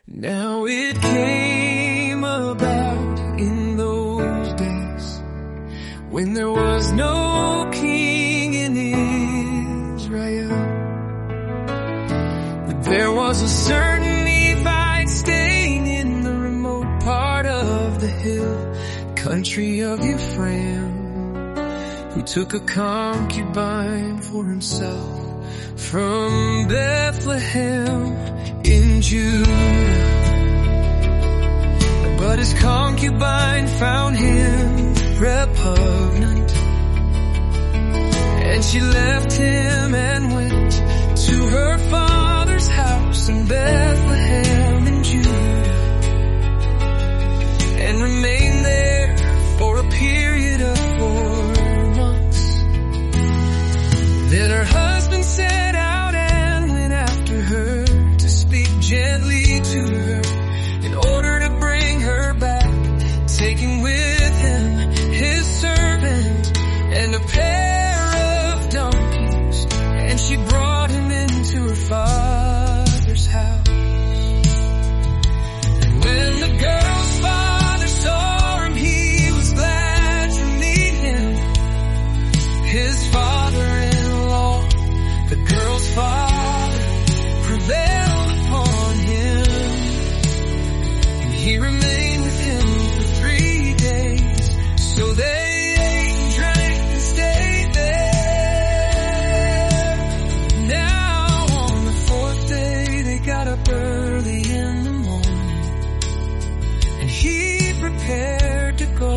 Now it came about in those days when there was no king in Israel, but there was a certain Levite staying in the remote part of the hill country of Ephraim, who took a concubine for himself from Bethlehem in Judah. But his concubine found him repugnant, and she left him and went to her father's house in Bethlehem in Judah, and remained there for a period of 4 months. Then her husband set out and went after her to speak gently to her in order to bring her back, taking with him his servant and a pair of donkeys, and she brought him into her father's house. And when the girl's father saw him, he was glad to meet him. His father-in-law, the girl's father, prevailed upon him, and he remained with him for 3 days. So they ate and drank and stayed there. Now on the 4th day they got up early in the morning, and he prepared to go.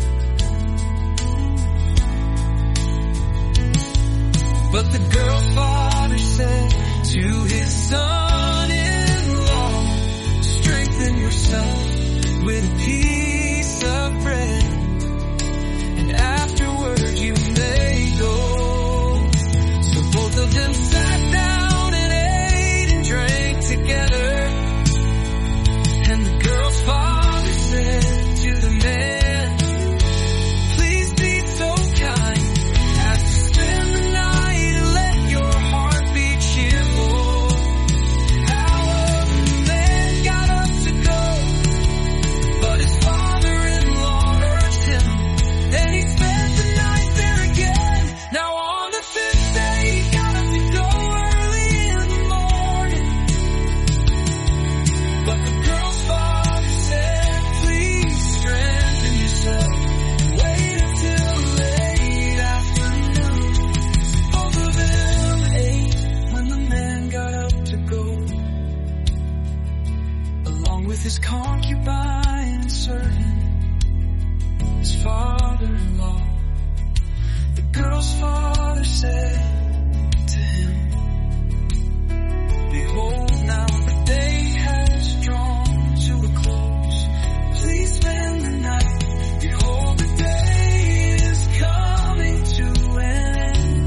But the girl's father said to his son-in-law, strengthen yourself with a piece of bread, and afterward you may go. So both of them sat down and ate and drank together. And the girl's father said to the man, please be so kind as to spend the night and let your heart be cheerful. However, the man got up to go, but his father-in-law urged him, and he spent the night there again. Now on the 5th day he got up to go early in the morning. But the girl's father said, please strengthen yourself and wait until late afternoon. Both of them ate when the man got up to go, along with his concubine and servant, his father-in-law. The girl's father said to him, behold, now the day has drawn to a close. Please spend the night. Behold, the day is coming to an end.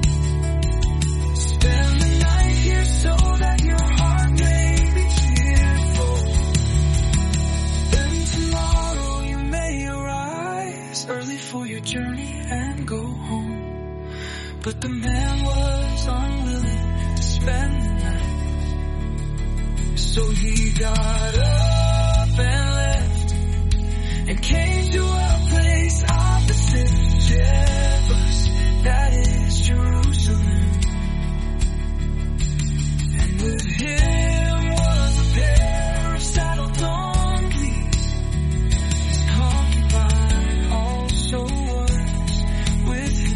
Spend the night here so that your heart may be cheerful. Then tomorrow you may arise early for your journey and go home. But the man was unwilling to spend the night, so he got up and left, and came to a place opposite Jebus, that is Jerusalem. And with him was a pair of saddle donkeys. His concubine also was with him.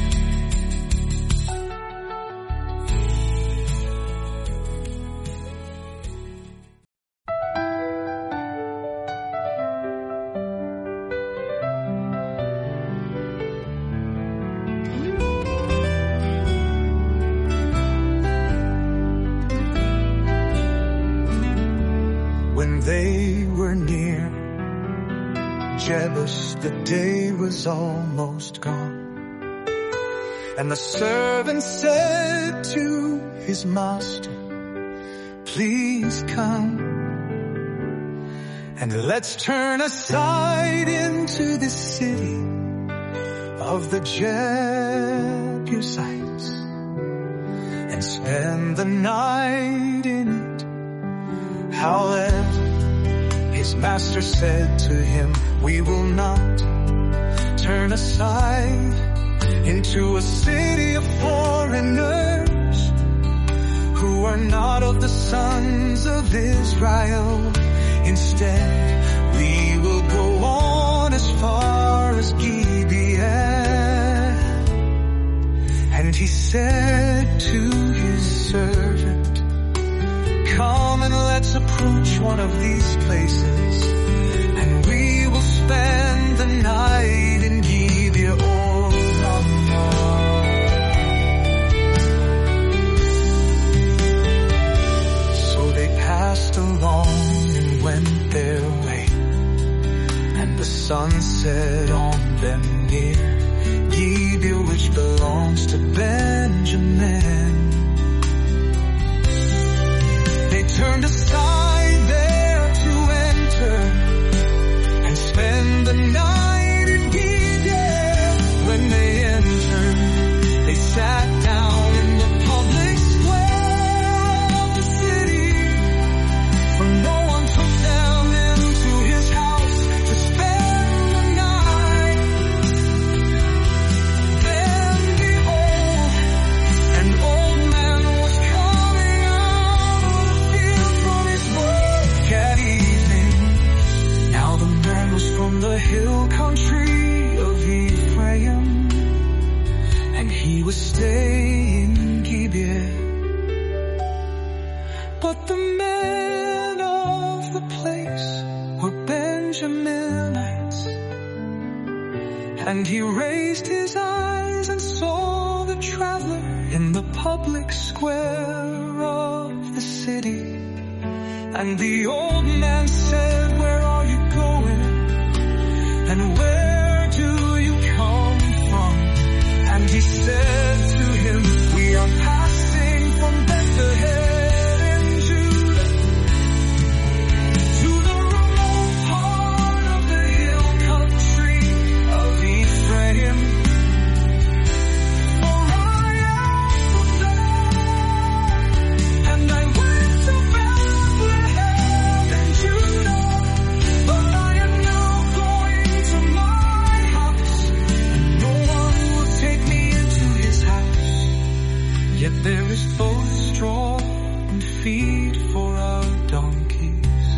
When they were near Jebus, the day was almost gone. And the servant said to his master, please come, and let's turn aside into the city of the Jebusites, and spend the night in it. However, his master said to him, we will not turn aside into a city of foreigners who are not of the sons of Israel. Instead, we will go on as far as Gibeah. And he said to his servant, come and let's approach one of these places, and we will spend the night in Gibeah or Ramah. So they passed along and went their way, and the sun set on them near Gibeah, which belongs to Benjamin. They turned aside there to enter and spend the night in Gibeah. When they entered, they sat down in the public square of the city, for no one took them into his house to spend the night. Then behold, an old man was coming out of the field from his work at evening. Now the man was from the hill country of Ephraim, and he was staying in Gibeah. But the men of the place were Benjaminites, and he raised his eyes and saw the traveler in the public square of the city. And the old man said, where are you going? And where do you come from? And he said to him, we are passing from Bethlehem in Judah to the remote part of the hill country of Ephraim. For I am from there, and I went to Bethlehem in Judah, but I am now going to my house, and no one will take me into his house. Yet there is both straw and feed for our donkeys,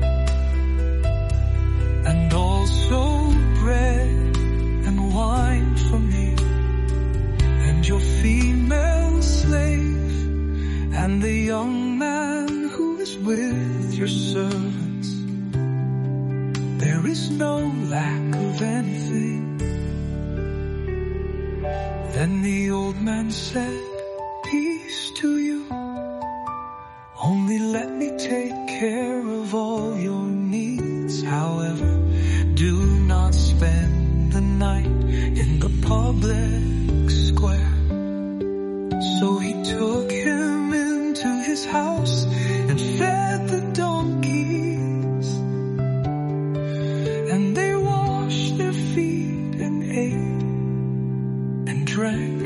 and also bread and wine for me, and your female slave, and the young man who is with your servants. There is no lack of anything. Then the old man said, peace to you. Only let me take care of all your needs. However, do not spend the night in the public square. So he took him into his house and fed the donkeys, and they washed their feet and ate and drank.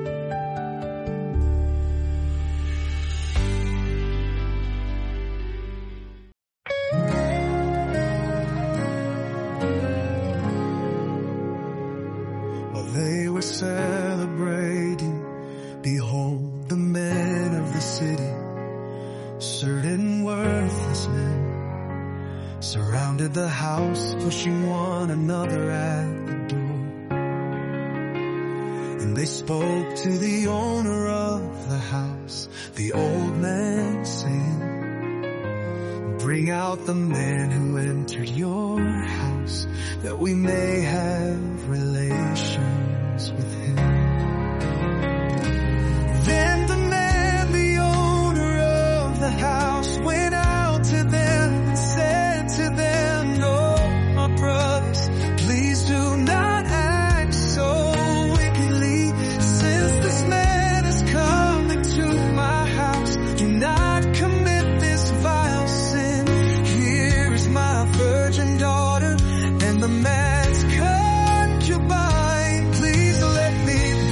While they were celebrating, behold, the men of the city, certain worthless men, surrounded the house, pushing one another at the door. And they spoke to the owner of the house, the old man, saying, bring out the man who entered your house, that we may have relations with him. Then the man, the owner of the house, went out to them and said to them, no, my brothers, please do not act so wickedly. Since this man is coming to my house, do not commit this vile sin. Here is my virgin daughter and the man's concubine. Please let me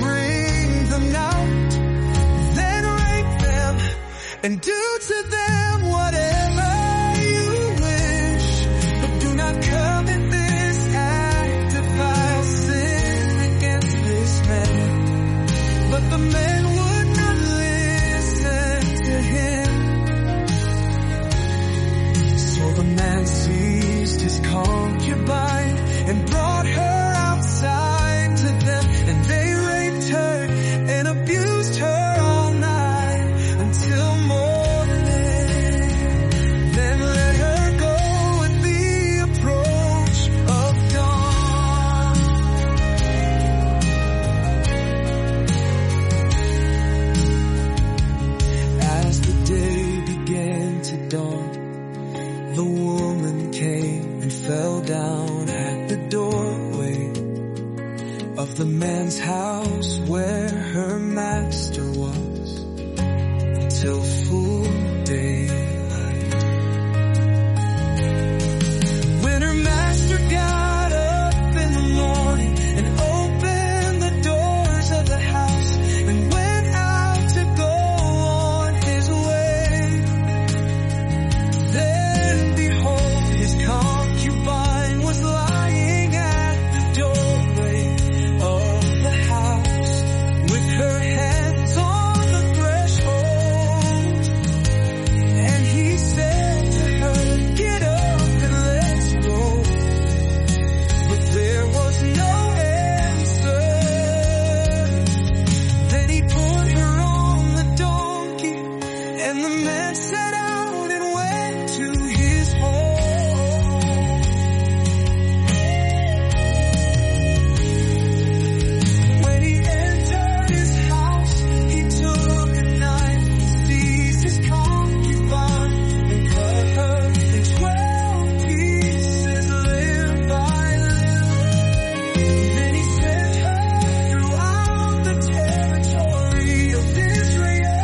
man seized his concubine and brought her outside to them, and they raped her and abused her all night until morning. Then let her go at the approach of dawn. As the day began to dawn, the woman came and fell down at the doorway of the man's house where her master was until full daylight. When her master got up in the morning and opened the doors of the house and went out to go on his way, then behold, his concubine was lying at the doorway of the house with her hands on the threshold. And he said to her, "Get up and let's go." But there was no answer. Then he put her on the donkey, and the man set out and went to his home. When he entered his house, he took a knife, seized his concubine, and cut her in 12 pieces, limb by limb. Then he sent her throughout the territory of Israel.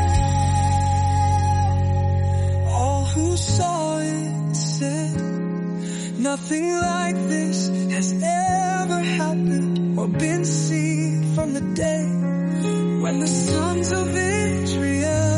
All who saw it said, "Nothing like this has ever happened or been seen from the day when the sons of Israel